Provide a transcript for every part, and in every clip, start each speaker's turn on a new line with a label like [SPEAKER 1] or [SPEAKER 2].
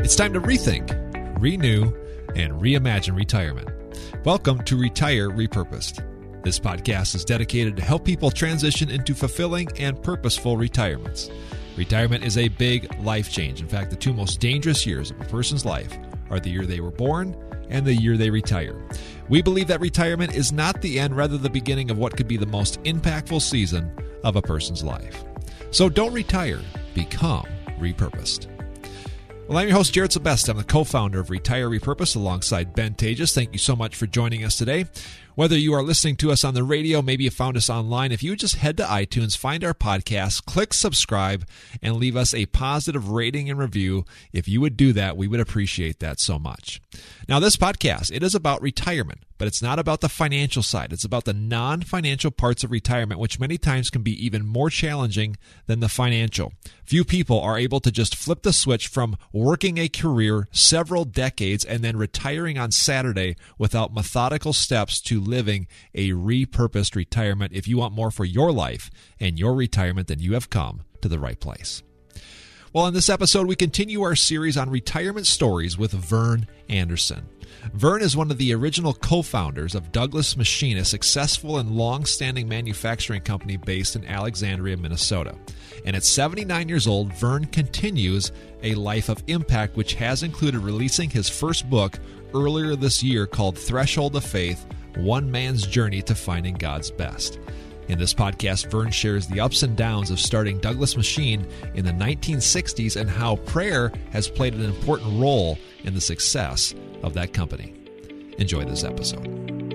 [SPEAKER 1] It's time to rethink, renew, and reimagine retirement. Welcome to Retire Repurposed. This podcast is dedicated to help people transition into fulfilling and purposeful retirements. Retirement is a big life change. In fact, the two most dangerous years of a person's life are the year they were born and the year they retire. We believe that retirement is not the end, rather the beginning of what could be the most impactful season of a person's life. So don't retire, become repurposed. Well, I'm your host, Jared Sebest. I'm the co-founder of Retire Repurposed alongside Ben Tejas. Thank you so much for joining us today. Whether you are listening to us on the radio, maybe you found us online, if you would just head to iTunes, find our podcast, click subscribe, and leave us a positive rating and review. If you would do that, we would appreciate that so much. Now, this podcast, it is about retirement, but it's not about the financial side. It's about the non-financial parts of retirement, which many times can be even more challenging than the financial. Few people are able to just flip the switch from working a career several decades and then retiring on Saturday without methodical steps to living a repurposed retirement. If you want more for your life and your retirement, then you have come to the right place. Well, in this episode, we continue our series on retirement stories with Vern Anderson. Vern is one of the original co-founders of Douglas Machine, a successful and long-standing manufacturing company based in Alexandria, Minnesota. And at 79 years old, Vern continues a life of impact, which has included releasing his first book earlier this year called Threshold of Faith: One Man's Journey to Finding God's Best. In this podcast, Vern shares the ups and downs of starting Douglas Machine in the 1960s and how prayer has played an important role in the success of that company. Enjoy this episode.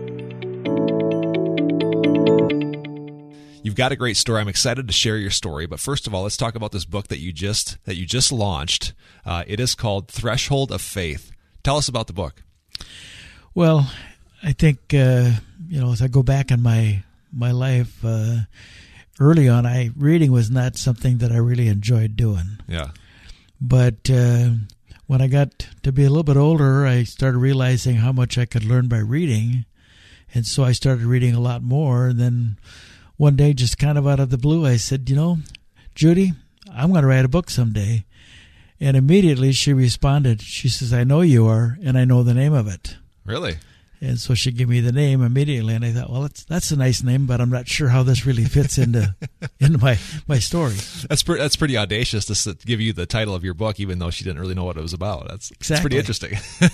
[SPEAKER 1] You've got a great story. I'm excited to share your story, but first of all, let's talk about this book that you just launched. It is called Threshold of Faith. Tell us about the book.
[SPEAKER 2] Well, I think as I go back in my life, early on, reading was not something that I really enjoyed doing.
[SPEAKER 1] Yeah.
[SPEAKER 2] But when I got to be a little bit older, I started realizing how much I could learn by reading, and so I started reading a lot more. And then one day, just kind of out of the blue, I said, Judy, I'm going to write a book someday. And immediately she responded. She says, I know you are, and I know the name of it.
[SPEAKER 1] Really?
[SPEAKER 2] And so she gave me the name immediately, and I thought, well, that's a nice name, but I'm not sure how this really fits into my story.
[SPEAKER 1] That's pretty audacious to give you the title of your book, even though she didn't really know what it was about. That's pretty interesting.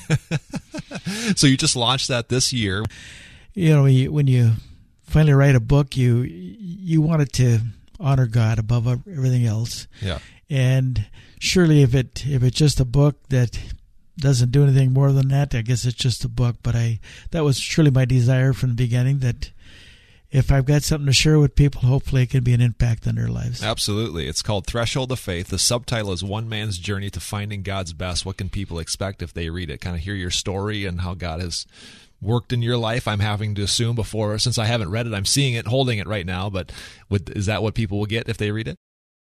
[SPEAKER 1] So you just launched that this year.
[SPEAKER 2] When you finally write a book, you want it to honor God above everything else.
[SPEAKER 1] Yeah.
[SPEAKER 2] And surely, if it's just a book that doesn't do anything more than that, I guess it's just a book. But that was surely my desire from the beginning, that if I've got something to share with people, hopefully it can be an impact on their lives.
[SPEAKER 1] Absolutely. It's called Threshold of Faith. The subtitle is One Man's Journey to Finding God's Best. What can people expect if they read it? Kind of hear your story and how God has worked in your life. I'm having to assume since I haven't read it, I'm seeing it, holding it right now. But is that what people will get if they read it?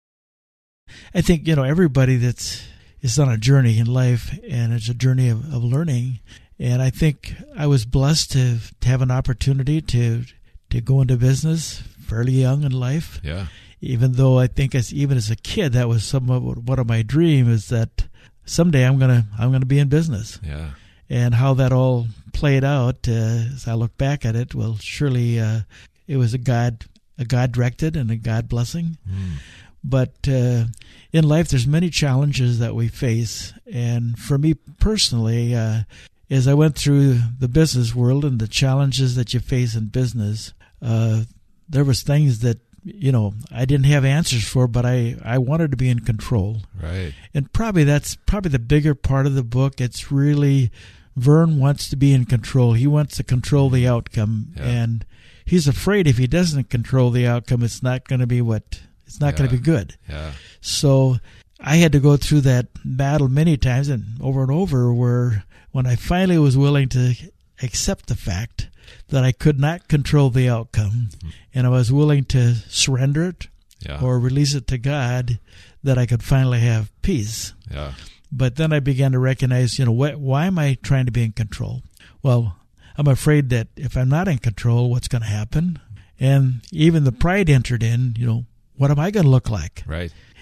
[SPEAKER 2] I think, everybody is on a journey in life, and it's a journey of learning. And I think I was blessed to have an opportunity to go into business fairly young in life.
[SPEAKER 1] Yeah.
[SPEAKER 2] Even though I think even as a kid, that was one of my dreams, is that someday I'm gonna be in business.
[SPEAKER 1] Yeah. And
[SPEAKER 2] how that all played out, as I look back at it, well, surely it was a God directed and a God blessing.
[SPEAKER 1] Mm.
[SPEAKER 2] But in life, there's many challenges that we face. And for me personally, as I went through the business world and the challenges that you face in business, there was things that, I didn't have answers for, but I wanted to be in control.
[SPEAKER 1] Right.
[SPEAKER 2] And that's the bigger part of the book. It's really Vern wants to be in control. He wants to control the outcome. Yeah. And he's afraid if he doesn't control the outcome, it's not going to be going to be good.
[SPEAKER 1] Yeah.
[SPEAKER 2] So I had to go through that battle many times and over, where when I finally was willing to accept the fact that I could not control the outcome, and I was willing to surrender it or release it to God, that I could finally have peace.
[SPEAKER 1] Yeah.
[SPEAKER 2] But then I began to recognize, why am I trying to be in control? Well, I'm afraid that if I'm not in control, what's going to happen? And even the pride entered in, what am I going to look like?
[SPEAKER 1] Right.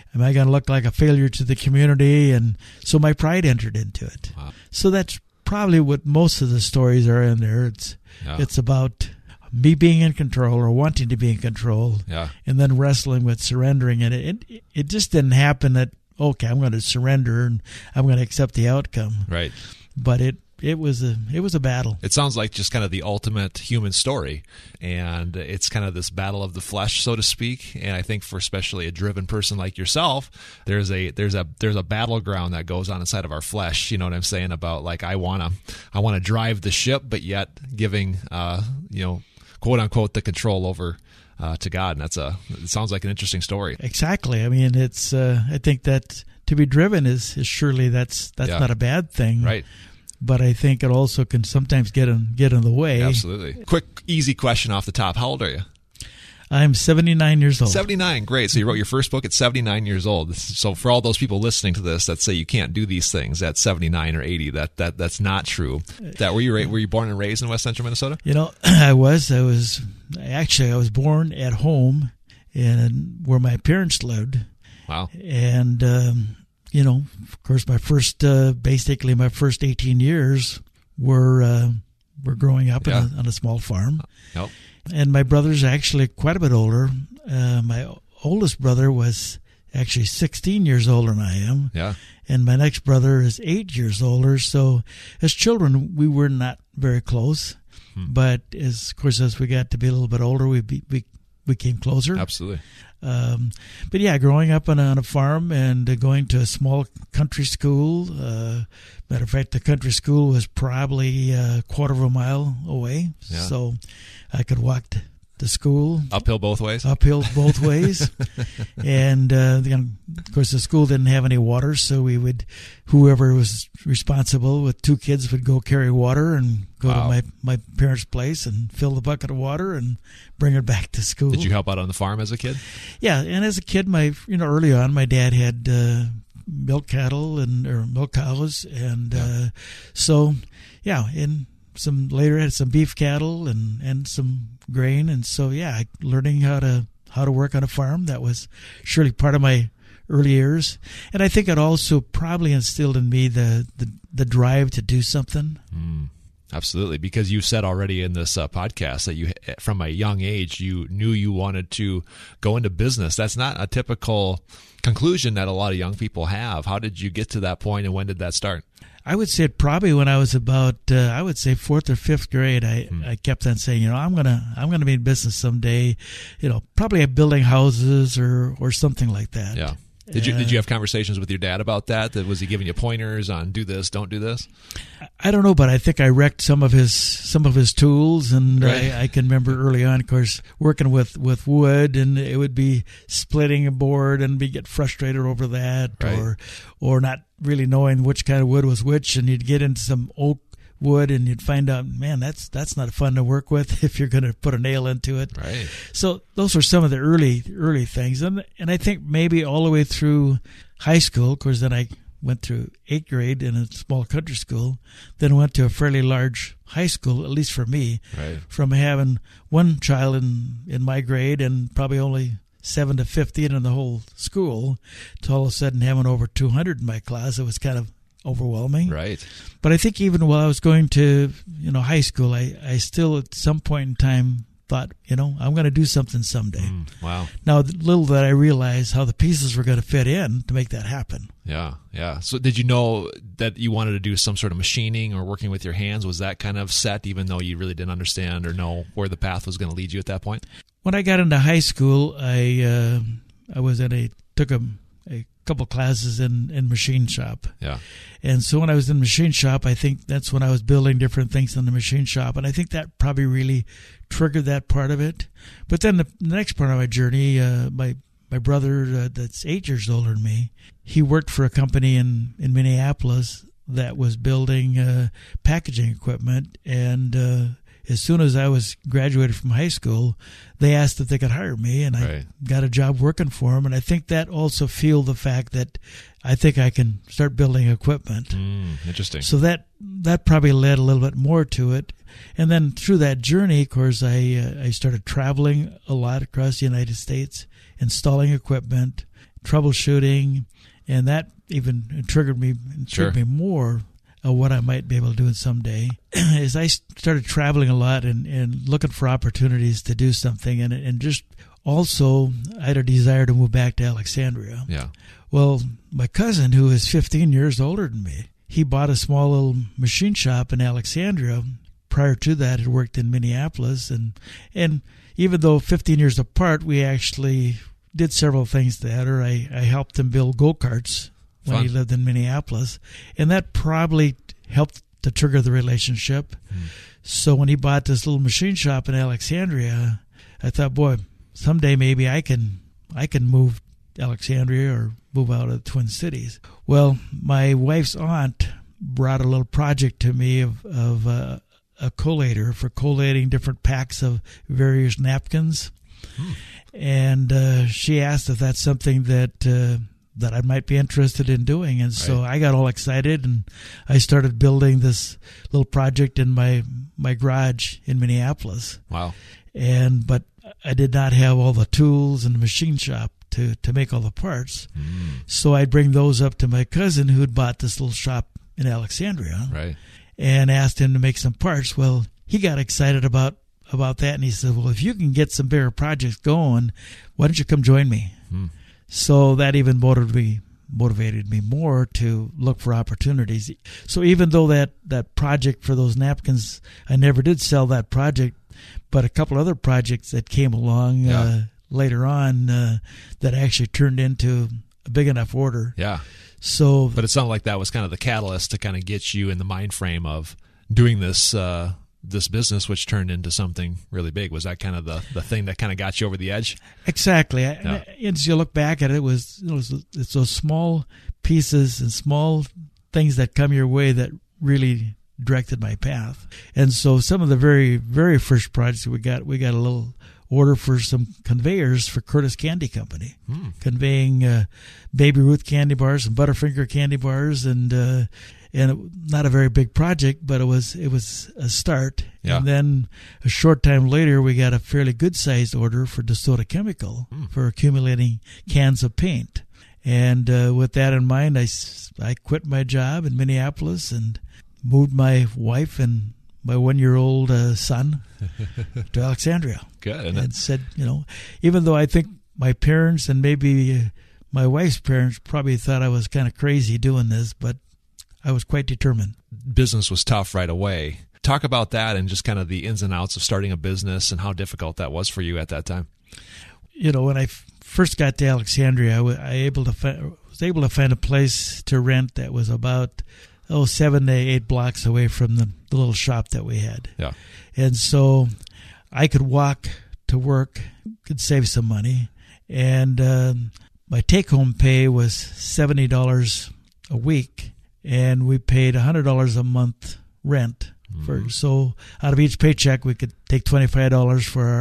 [SPEAKER 2] Am I going to look like a failure to the community? And so my pride entered into it.
[SPEAKER 1] Wow.
[SPEAKER 2] So that's probably what most of the stories are in there. It's about me being in control or wanting to be in control, and then wrestling with surrendering. And it just didn't happen that, okay, I'm going to surrender and I'm going to accept the outcome.
[SPEAKER 1] Right.
[SPEAKER 2] But it was a battle.
[SPEAKER 1] It sounds like just kind of the ultimate human story, and it's kind of this battle of the flesh, so to speak. And I think for especially a driven person like yourself, there's a battleground that goes on inside of our flesh. You know what I'm saying about, like, I want to drive the ship, but yet giving quote unquote the control over to God. And it sounds like an interesting story.
[SPEAKER 2] Exactly. I mean, it's I think that to be driven is surely that's not a bad thing.
[SPEAKER 1] Right.
[SPEAKER 2] But I think it also can sometimes get in the way.
[SPEAKER 1] Absolutely. Quick, easy question off the top. How old are you?
[SPEAKER 2] I'm 79 years old.
[SPEAKER 1] 79, great. So you wrote your first book at 79 years old. So for all those people listening to this that say you can't do these things at 79 or 80, that's not true. Were you born and raised in West Central Minnesota?
[SPEAKER 2] I was born at home where my parents lived.
[SPEAKER 1] Wow.
[SPEAKER 2] And of course, my first 18 years were growing up on a small farm.
[SPEAKER 1] Yep.
[SPEAKER 2] And my brother's actually quite a bit older. My oldest brother was actually 16 years older than I am.
[SPEAKER 1] Yeah.
[SPEAKER 2] And my next brother is 8 years older. So as children, we were not very close. But as we got to be a little bit older, we came closer.
[SPEAKER 1] Absolutely.
[SPEAKER 2] But yeah, growing up on a farm and going to a small country school. Matter of fact, the country school was probably a quarter of a mile away. Yeah. So I could walk to school.
[SPEAKER 1] Uphill both ways?
[SPEAKER 2] Uphill both ways. And, of course, the school didn't have any water, so whoever was responsible with two kids would go carry water and go to my parents' place and fill the bucket of water and bring it back to school.
[SPEAKER 1] Did you help out on the farm as a kid?
[SPEAKER 2] Yeah, and as a kid, early on, my dad had milk cattle or milk cows, and and some later had some beef cattle and some grain, and so learning how to work on a farm, that was surely part of my early years. And I think it also probably instilled in me the drive to do something.
[SPEAKER 1] Absolutely, because you said already in this podcast that you, from a young age, you knew you wanted to go into business. That's not a typical conclusion that a lot of young people have. How did you get to that point, and when did that start?
[SPEAKER 2] I would say probably when I was about, fourth or fifth grade. I kept on saying, I'm gonna be in business someday. Probably building houses or something like that.
[SPEAKER 1] Yeah. Did you have conversations with your dad about that? Was he giving you pointers on do this, don't do this?
[SPEAKER 2] I don't know, but I think I wrecked some of his tools, and right. I can remember early on, of course, working with wood, and it would be splitting a board, and we get frustrated over that, right. or not really knowing which kind of wood was which, and you'd get into some oak wood, and you'd find out, man, that's not fun to work with if you're going to put a nail into it.
[SPEAKER 1] Right.
[SPEAKER 2] So those were some of the early things, and I think maybe all the way through high school. Of course, then I went through 8th grade in a small country school, then went to a fairly large high school, at least for me.
[SPEAKER 1] Right.
[SPEAKER 2] From having one child in my grade and probably only 7 to 15 in the whole school, to all of a sudden having over 200 in my class, it was kind of overwhelming.
[SPEAKER 1] Right.
[SPEAKER 2] But I think even while I was going to high school, I still at some point in time thought, I'm going to do something someday.
[SPEAKER 1] Wow.
[SPEAKER 2] Now, little did I realize how the pieces were going to fit in to make that happen.
[SPEAKER 1] Yeah. So did you know that you wanted to do some sort of machining or working with your hands? Was that kind of set, even though you really didn't understand or know where the path was going to lead you at that point? When
[SPEAKER 2] I got into high school, I took a couple classes in machine shop.
[SPEAKER 1] Yeah.
[SPEAKER 2] And so when I was in machine shop, I think that's when I was building different things in the machine shop. And I think that probably really triggered that part of it. But then the next part of my journey, my brother that's 8 years older than me, he worked for a company in Minneapolis that was building packaging equipment. And as soon as I was graduated from high school, they asked if they could hire me, and I got a job working for them. And I think that also fueled the fact that I think I can start building equipment.
[SPEAKER 1] Interesting.
[SPEAKER 2] So that probably led a little bit more to it. And then through that journey, of course, I started traveling a lot across the United States, installing equipment, troubleshooting, and that even triggered me more of what I might be able to do someday. As I started traveling a lot and looking for opportunities to do something, and just also I had a desire to move back to Alexandria.
[SPEAKER 1] Yeah.
[SPEAKER 2] Well, my cousin, who is 15 years older than me, he bought a small little machine shop in Alexandria. Prior to that, had worked in Minneapolis, and even though 15 years apart, we actually did several things together. I helped him build go-karts when he lived in Minneapolis, and that probably helped to trigger the relationship. So when he bought this little machine shop in Alexandria, I thought, boy, someday maybe I can move to Alexandria or move out of the Twin Cities. Well, my wife's aunt brought a little project to me of a collator for collating different packs of various napkins. And she asked if that's something that I might be interested in doing. And so I got all excited, and I started building this little project in my garage in Minneapolis.
[SPEAKER 1] Wow.
[SPEAKER 2] But I did not have all the tools in the machine shop to make all the parts. So I'd bring those up to my cousin who had bought this little shop in Alexandria.
[SPEAKER 1] Right.
[SPEAKER 2] And asked him to make some parts. Well, he got excited about that, and he said, well, if you can get some bigger projects going, why don't you come join me? So that even motivated me more to look for opportunities. So even though that project for those napkins, I never did sell that project, but a couple other projects that came along later on that actually turned into a big enough order.
[SPEAKER 1] Yeah.
[SPEAKER 2] So,
[SPEAKER 1] but it sounded like that was kind of the catalyst to kind of get you in the mind frame of doing this this business, which turned into something really big. Was that kind of the thing that kind of got you over the edge?
[SPEAKER 2] Exactly. And as you look back at it, it's those small pieces and small things that come your way that really directed my path. And so some of the very, very first projects we got a little order for some conveyors for Curtis Candy Company, conveying Baby Ruth candy bars and Butterfinger candy bars, and not a very big project, but it was a start.
[SPEAKER 1] Yeah.
[SPEAKER 2] And then a short time later, we got a fairly good sized order for DeSoto Chemical for accumulating cans of paint. And with that in mind, I quit my job in Minneapolis and moved my wife and my 1-year-old son to Alexandria.
[SPEAKER 1] Good.
[SPEAKER 2] And said, even though I think my parents and maybe my wife's parents probably thought I was kind of crazy doing this, but I was quite determined.
[SPEAKER 1] Business was tough right away. Talk about that and just kind of the ins and outs of starting a business and how difficult that was for you at that time.
[SPEAKER 2] When I first got to Alexandria, I was able to find a place to rent that was about 7 to 8 blocks away from the little shop that we had.
[SPEAKER 1] Yeah.
[SPEAKER 2] And so I could walk to work, could save some money, and my take-home pay was $70 a week, and we paid $100 a month rent. So out of each paycheck, we could take $25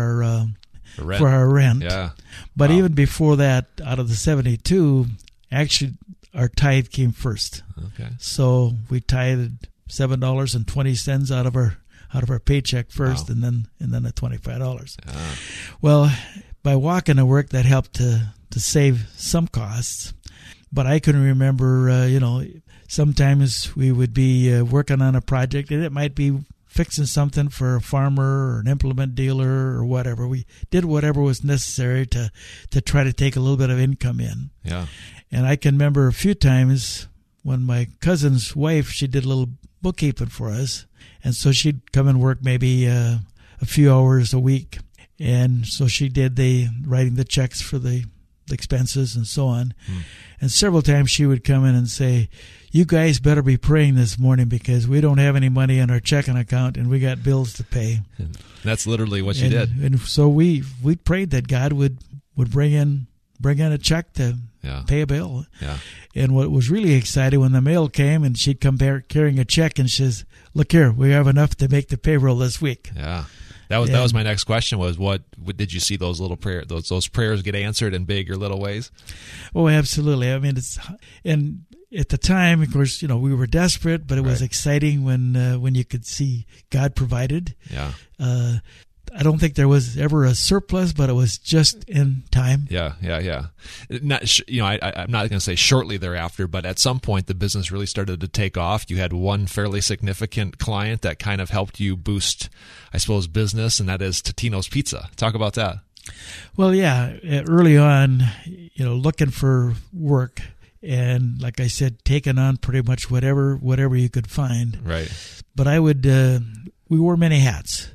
[SPEAKER 2] for our rent.
[SPEAKER 1] Yeah.
[SPEAKER 2] But even before that, out of the 72, actually our tithe came first.
[SPEAKER 1] Okay.
[SPEAKER 2] So we tithed $7.20 out of our paycheck first, and then the $25. Well, by walking to work, that helped to save some costs. But I can remember, sometimes we would be working on a project, and it might be fixing something for a farmer or an implement dealer or whatever. We did whatever was necessary to try to take a little bit of income in.
[SPEAKER 1] Yeah.
[SPEAKER 2] And I can remember a few times when my cousin's wife, she did a little bookkeeping for us. And so she'd come and work maybe a few hours a week. And so she did writing the checks for the expenses and so on. And several times she would come in and say, you guys better be praying this morning because we don't have any money in our checking account and we got bills to pay.
[SPEAKER 1] That's literally what she did.
[SPEAKER 2] And so we prayed that God would bring in a check to pay a bill.
[SPEAKER 1] Yeah.
[SPEAKER 2] And what was really exciting when the mail came and she'd come back carrying a check and she says, look here, we have enough to make the payroll this week.
[SPEAKER 1] Yeah. That was my next question was what did you see those little those prayers get answered in big or little ways?
[SPEAKER 2] Oh, absolutely. I mean, and at the time, of course, we were desperate, but it was exciting when you could see God provided.
[SPEAKER 1] Yeah.
[SPEAKER 2] I don't think there was ever a surplus, but it was just in time.
[SPEAKER 1] Yeah. Not, I'm not going to say shortly thereafter, but at some point the business really started to take off. You had one fairly significant client that kind of helped you boost, I suppose, business, and that is Totino's Pizza. Talk about that.
[SPEAKER 2] Well, yeah, early on, looking for work, and like I said, taking on pretty much whatever you could find.
[SPEAKER 1] Right.
[SPEAKER 2] But I would, we wore many hats.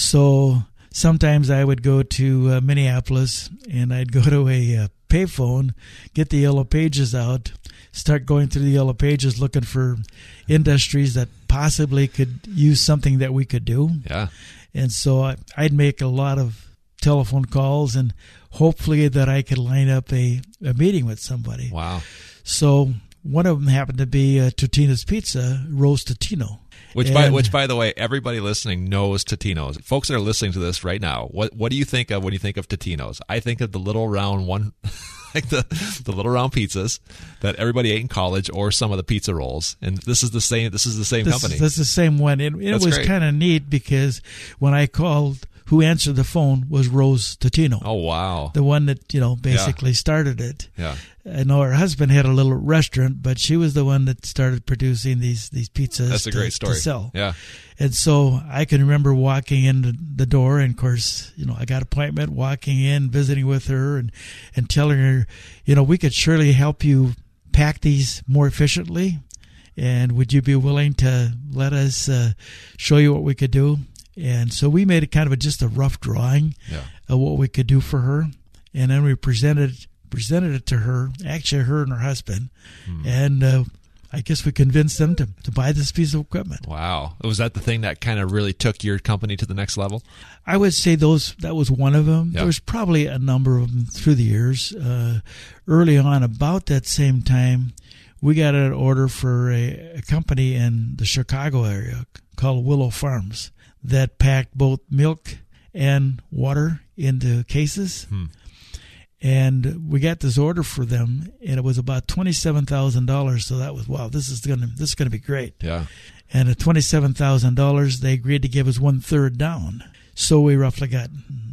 [SPEAKER 2] So sometimes I would go to Minneapolis, and I'd go to a payphone, get the Yellow Pages out, start going through the Yellow Pages looking for industries that possibly could use something that we could do.
[SPEAKER 1] Yeah.
[SPEAKER 2] And so I'd make a lot of telephone calls, and hopefully that I could line up a meeting with somebody.
[SPEAKER 1] Wow.
[SPEAKER 2] So one of them happened to be Totino's Pizza, Rose Totino.
[SPEAKER 1] Which, by the way, everybody listening knows Totino's. Folks that are listening to this right now, what do you think of when you think of Totino's? I think of the little round one, like the little round pizzas that everybody ate in college, or some of the pizza rolls. And this is the same. This is the same company.
[SPEAKER 2] This is the same one. It was kind of neat because when I called, who answered the phone was Rose Totino.
[SPEAKER 1] Oh, wow.
[SPEAKER 2] The one that, basically started it.
[SPEAKER 1] Yeah.
[SPEAKER 2] I know her husband had a little restaurant, but she was the one that started producing these pizzas.
[SPEAKER 1] That's a great story.
[SPEAKER 2] To sell.
[SPEAKER 1] Yeah.
[SPEAKER 2] And so I can remember walking in the door, and of course, I got an appointment, walking in, visiting with her, and telling her, we could surely help you pack these more efficiently, and would you be willing to let us show you what we could do? And so we made it kind of just a rough drawing of what we could do for her. And then we presented it to her, actually her and her husband. And I guess we convinced them to buy this piece of equipment.
[SPEAKER 1] Wow. Was that the thing that kind of really took your company to the next level?
[SPEAKER 2] I would say that was one of them.
[SPEAKER 1] Yeah.
[SPEAKER 2] There was probably a number of them through the years. Early on, about that same time, we got an order for a company in the Chicago area called Willow Farms that packed both milk and water into cases. And we got this order for them, and it was about $27,000. So that was, wow, this is gonna be great.
[SPEAKER 1] Yeah.
[SPEAKER 2] And at $27,000, they agreed to give us 1/3 down. So we roughly got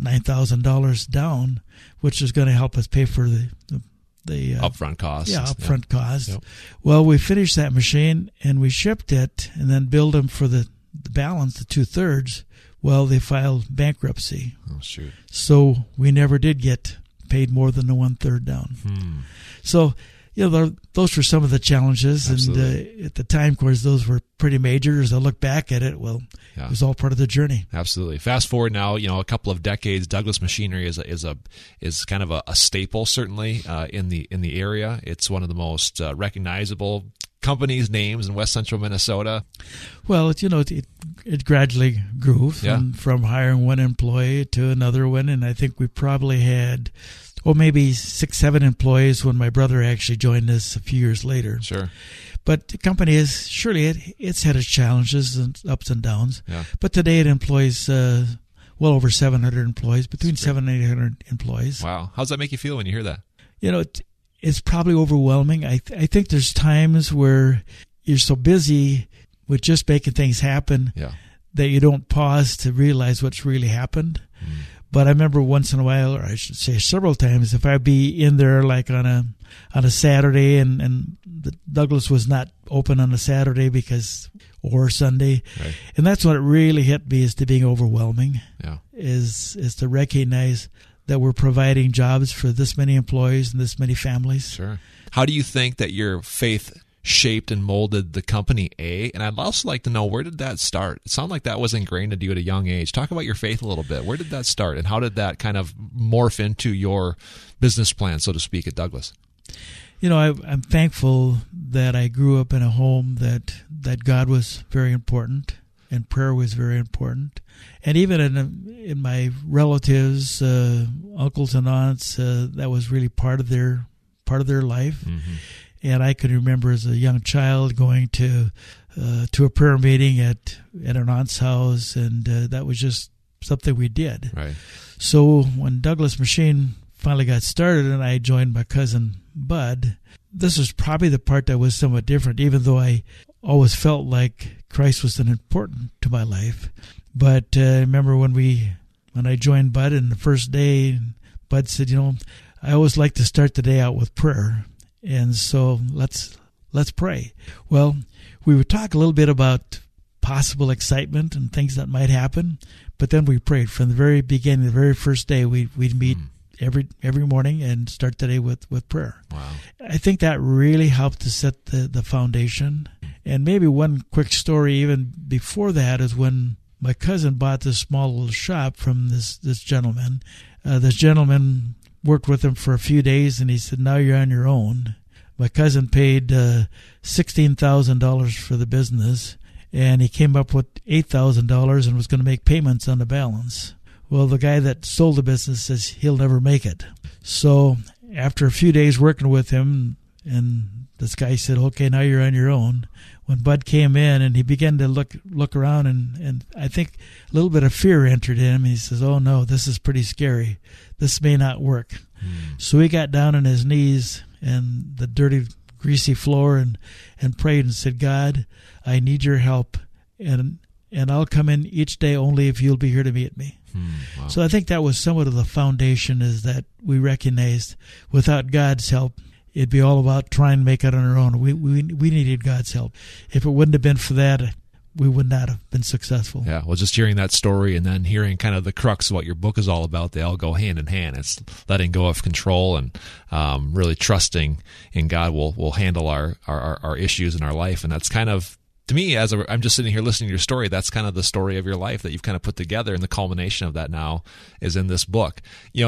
[SPEAKER 2] $9,000 down, which is going to help us pay for the
[SPEAKER 1] upfront costs.
[SPEAKER 2] Yeah, upfront costs.
[SPEAKER 1] Yep.
[SPEAKER 2] Well, we finished that machine, and we shipped it, and then billed them for the balance, the 2/3. Well, they filed bankruptcy.
[SPEAKER 1] Oh, shoot.
[SPEAKER 2] So we never did get paid more than the 1/3 down. So, those were some of the challenges.
[SPEAKER 1] Absolutely.
[SPEAKER 2] And at the time, of course, those were pretty major. As I look back at it, well, it was all part of the journey.
[SPEAKER 1] Absolutely. Fast forward now, a couple of decades, Douglas Machinery is kind of a staple, certainly, in the area. It's one of the most recognizable companies' names in West Central Minnesota.
[SPEAKER 2] Well, it gradually grew from hiring one employee to another one, and I think we probably had maybe 6-7 employees when my brother actually joined us a few years later.
[SPEAKER 1] Sure.
[SPEAKER 2] But the company it's had its challenges and ups and downs.
[SPEAKER 1] Yeah.
[SPEAKER 2] But today it employs well over 700 employees, between 700 and 800 employees.
[SPEAKER 1] Wow. How does that make you feel when you hear that?
[SPEAKER 2] It's probably overwhelming. I think there's times where you're so busy with just making things happen that you don't pause to realize what's really happened. But I remember once in a while, or I should say several times, if I'd be in there like on a Saturday and the Douglas was not open on a Saturday or Sunday,
[SPEAKER 1] right.
[SPEAKER 2] And that's when it really hit me, as to being overwhelming.
[SPEAKER 1] Yeah.
[SPEAKER 2] Is to recognize that we're providing jobs for this many employees and this many families.
[SPEAKER 1] Sure. How do you think that your faith shaped and molded the company, And I'd also like to know, where did that start? It sounded like that was ingrained into you at a young age. Talk about your faith a little bit. Where did that start, and how did that kind of morph into your business plan, so to speak, at Douglas?
[SPEAKER 2] I'm thankful that I grew up in a home that God was very important, and prayer was very important. And even in my relatives, uncles and aunts, that was really part of their life.
[SPEAKER 1] Mm-hmm.
[SPEAKER 2] And I can remember as a young child going to a prayer meeting at an aunt's house, and that was just something we did.
[SPEAKER 1] Right.
[SPEAKER 2] So when Douglas Machine finally got started and I joined my cousin Bud, this was probably the part that was somewhat different, even though I always felt like Christ was important to my life. But I remember when we when I joined Bud, and the first day, Bud said, I always like to start the day out with prayer, and so let's pray. Well, we would talk a little bit about possible excitement and things that might happen, but then we prayed from the very beginning. The very first day, we'd meet every morning and start the day with prayer.
[SPEAKER 1] Wow.
[SPEAKER 2] I think that really helped to set the foundation. And maybe one quick story even before that is when my cousin bought this small little shop from this gentleman. This gentleman worked with him for a few days, and he said, now you're on your own. My cousin paid $16,000 for the business, and he came up with $8,000 and was going to make payments on the balance. Well, the guy that sold the business says he'll never make it. So after a few days working with him, and this guy said, okay, now you're on your own. When Bud came in and he began to look around, and I think a little bit of fear entered in him. He says, oh no, this is pretty scary. This may not work. So he got down on his knees and the dirty, greasy floor and prayed and said, God, I need your help, and I'll come in each day only if you'll be here to meet me.
[SPEAKER 1] Wow.
[SPEAKER 2] So I think that was somewhat of the foundation, is that we recognized without God's help, it'd be all about trying to make it on our own. We needed God's help. If it wouldn't have been for that, we would not have been successful.
[SPEAKER 1] Yeah, well, just hearing that story and then hearing kind of the crux of what your book is all about, they all go hand in hand. It's letting go of control and really trusting in God will handle our issues in our life. And that's kind of, to me, I'm just sitting here listening to your story, that's kind of the story of your life that you've kind of put together, and the culmination of that now is in this book.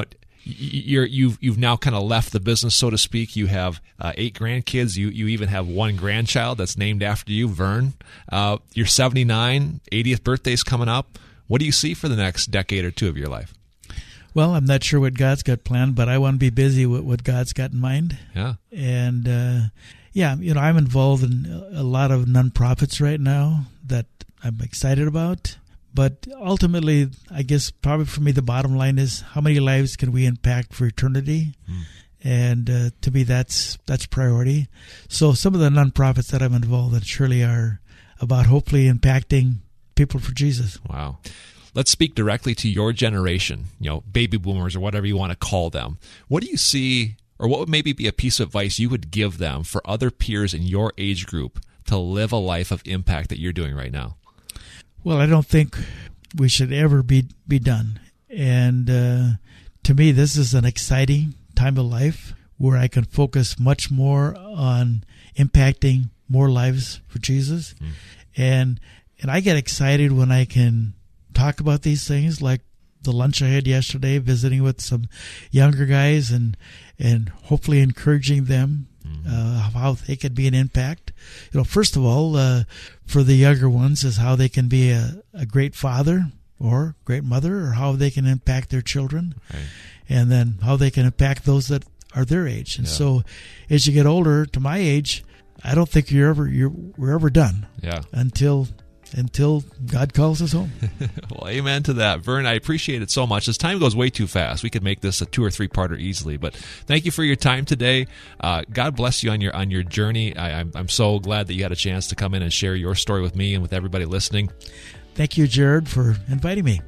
[SPEAKER 1] You've now kind of left the business, so to speak. You have 8 grandkids. You even have 1 grandchild that's named after you, Vern. You're 79, 80th birthday's coming up. What do you see for the next decade or two of your life?
[SPEAKER 2] Well, I'm not sure what God's got planned, but I want to be busy with what God's got in mind.
[SPEAKER 1] Yeah.
[SPEAKER 2] And I'm involved in a lot of nonprofits right now that I'm excited about. But ultimately, I guess probably for me, the bottom line is how many lives can we impact for eternity? And to me, that's priority. So some of the nonprofits that I'm involved in surely are about hopefully impacting people for Jesus.
[SPEAKER 1] Wow. Let's speak directly to your generation, baby boomers or whatever you want to call them. What do you see, or what would maybe be a piece of advice you would give them for other peers in your age group to live a life of impact that you're doing right now?
[SPEAKER 2] Well, I don't think we should ever be done. And to me, this is an exciting time of life where I can focus much more on impacting more lives for Jesus. And I get excited when I can talk about these things, like the lunch I had yesterday, visiting with some younger guys and hopefully encouraging them how they could be an impact. First of all, for the younger ones is how they can be a great father or great mother, or how they can impact their children, right. And then how they can impact those that are their age. And so as you get older, to my age, I don't think we're ever done.
[SPEAKER 1] Yeah.
[SPEAKER 2] Until God calls us home.
[SPEAKER 1] Well, amen to that. Vern, I appreciate it so much. This time goes way too fast. We could make this a 2 or 3-parter easily, but thank you for your time today. God bless you on your journey. I'm so glad that you had a chance to come in and share your story with me and with everybody listening.
[SPEAKER 2] Thank you, Jared, for inviting me.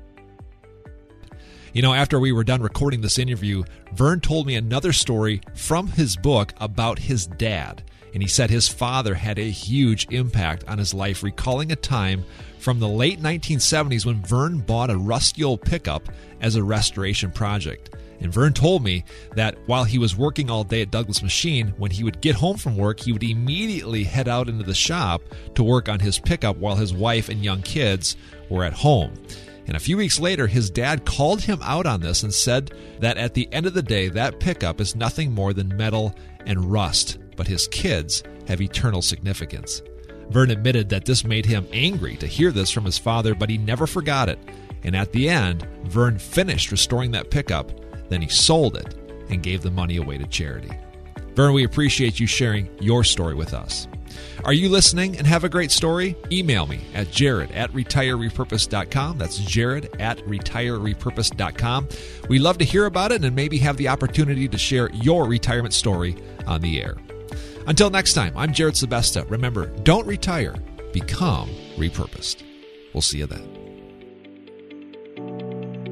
[SPEAKER 1] After we were done recording this interview, Vern told me another story from his book about his dad. And he said his father had a huge impact on his life, recalling a time from the late 1970s when Vern bought a rusty old pickup as a restoration project. And Vern told me that while he was working all day at Douglas Machine, when he would get home from work, he would immediately head out into the shop to work on his pickup while his wife and young kids were at home. And a few weeks later, his dad called him out on this and said that at the end of the day, that pickup is nothing more than metal and rust, but his kids have eternal significance. Vern admitted that this made him angry to hear this from his father, but he never forgot it. And at the end, Vern finished restoring that pickup, then he sold it and gave the money away to charity. Vern, we appreciate you sharing your story with us. Are you listening and have a great story? Email me at jared@retirerepurpose.com. That's jared@retirerepurpose.com. We love to hear about it and maybe have the opportunity to share your retirement story on the air. Until next time, I'm Jared Sebesta. Remember, don't retire, become repurposed. We'll see you then.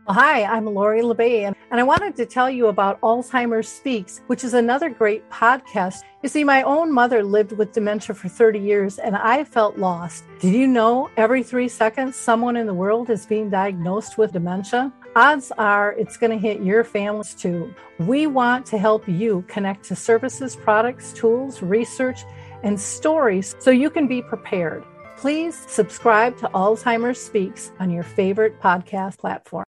[SPEAKER 3] Hi, I'm Lori LeBay, and I wanted to tell you about Alzheimer's Speaks, which is another great podcast. You see, my own mother lived with dementia for 30 years, and I felt lost. Did you know every 3 seconds someone in the world is being diagnosed with dementia? Odds are it's going to hit your families too. We want to help you connect to services, products, tools, research, and stories so you can be prepared. Please subscribe to Alzheimer's Speaks on your favorite podcast platform.